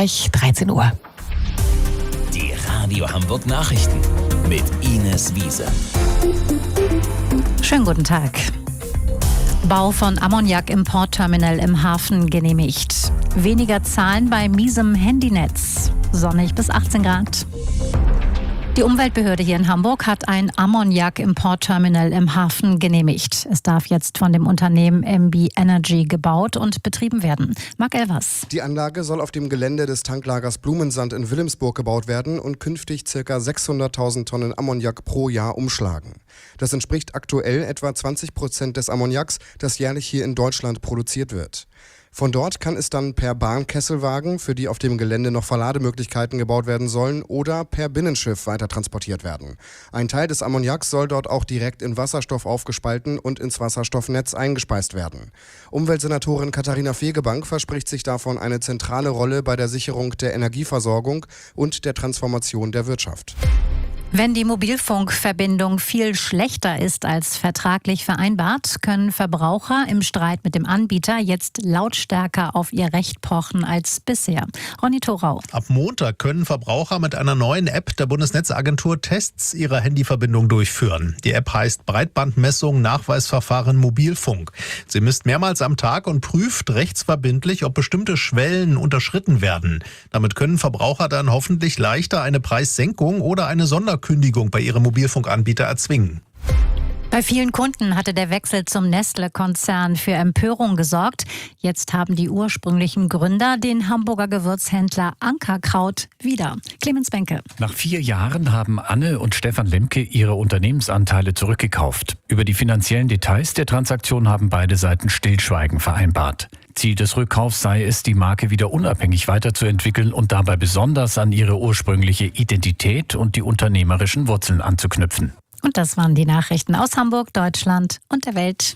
gleich 13 Uhr. Die Radio Hamburg Nachrichten mit Ines Wiese. Schönen guten Tag. Bau von Ammoniak-Importterminal im Hafen genehmigt. Weniger Zahlen bei miesem Handynetz. Sonnig bis 18 Grad. Die Umweltbehörde hier in Hamburg hat ein Ammoniak-Importterminal im Hafen genehmigt. Es darf jetzt von dem Unternehmen MB Energy gebaut und betrieben werden. Marc Elvers. Die Anlage soll auf dem Gelände des Tanklagers Blumensand in Wilhelmsburg gebaut werden und künftig ca. 600.000 Tonnen Ammoniak pro Jahr umschlagen. Das entspricht aktuell etwa 20% des Ammoniaks, das jährlich hier in Deutschland produziert wird. Von dort kann es dann per Bahnkesselwagen, für die auf dem Gelände noch Verlademöglichkeiten gebaut werden sollen, oder per Binnenschiff weiter transportiert werden. Ein Teil des Ammoniaks soll dort auch direkt in Wasserstoff aufgespalten und ins Wasserstoffnetz eingespeist werden. Umweltsenatorin Katharina Fegebank verspricht sich davon eine zentrale Rolle bei der Sicherung der Energieversorgung und der Transformation der Wirtschaft. Wenn die Mobilfunkverbindung viel schlechter ist als vertraglich vereinbart, können Verbraucher im Streit mit dem Anbieter jetzt lautstärker auf ihr Recht pochen als bisher. Ronny Thorau. Ab Montag können Verbraucher mit einer neuen App der Bundesnetzagentur Tests ihrer Handyverbindung durchführen. Die App heißt Breitbandmessung Nachweisverfahren Mobilfunk. Sie misst mehrmals am Tag und prüft rechtsverbindlich, ob bestimmte Schwellen unterschritten werden. Damit können Verbraucher dann hoffentlich leichter eine Preissenkung oder eine Sonderkündigung bei ihrem Mobilfunkanbieter erzwingen. Bei vielen Kunden hatte der Wechsel zum Nestle-Konzern für Empörung gesorgt. Jetzt haben die ursprünglichen Gründer den Hamburger Gewürzhändler Ankerkraut wieder. Clemens Benke. Nach 4 Jahren haben Anne und Stefan Lemke ihre Unternehmensanteile zurückgekauft. Über die finanziellen Details der Transaktion haben beide Seiten Stillschweigen vereinbart. Ziel des Rückkaufs sei es, die Marke wieder unabhängig weiterzuentwickeln und dabei besonders an ihre ursprüngliche Identität und die unternehmerischen Wurzeln anzuknüpfen. Und das waren die Nachrichten aus Hamburg, Deutschland und der Welt.